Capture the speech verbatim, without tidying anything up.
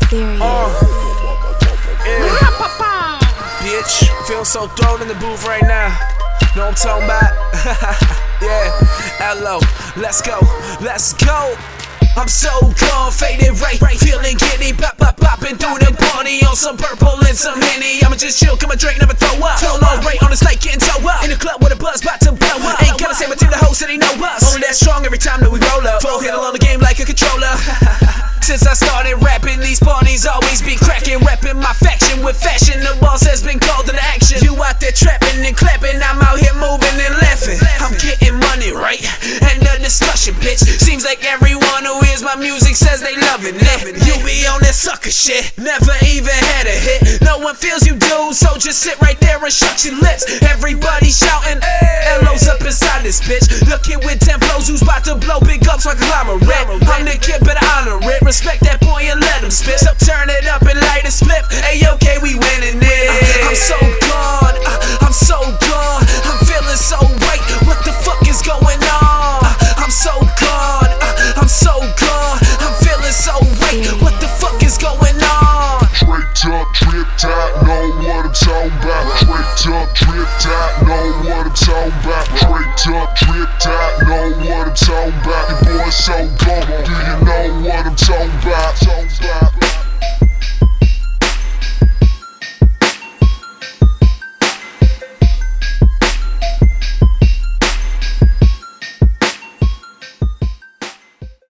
Serious. Uh, yeah. Bitch, feel so thrown in the booth right now. Know what I'm talking about? Yeah, L O, let's go, let's go. I'm so gone, faded right, right, feeling giddy, pop, pop, popping through the party on some purple and some Henny. I'ma just chill, come a drink, never throw up. Feeling all right on this like getting toe up. In the club with a buzz, about to blow up. Ain't gonna say my team, the whole city know us. Only that strong every time that we roll up. Full handle on the game like a controller. Since I started rapping, these parties always be cracking. Repping my faction with fashion, the boss has been called into action. You out there trapping and clapping, I'm out here moving and laughing. I'm getting money, right? And the discussion, bitch. Seems like everyone who hears my music says they loving it. You be on that sucker shit, never even had a hit. No one feels you do, so just sit right there and shut your lips. Everybody shouting, L O's up inside this bitch. The kid with ten flows who's about to blow big ups like a conglomerate. I'm the kid, better honor it. Respect that boy and let him spit. So turn it up and light a split. Hey, okay, we winning it. I'm so gone, uh, I'm so gone. I'm feeling so right. What the fuck is going on? Uh, I'm so gone, uh, I'm so gone. I'm feeling so right. What the fuck is going on? Straight up, drip tight, know what I'm talking about. Straight up, drip tight, know what I'm talking about. Straight up, drip tight.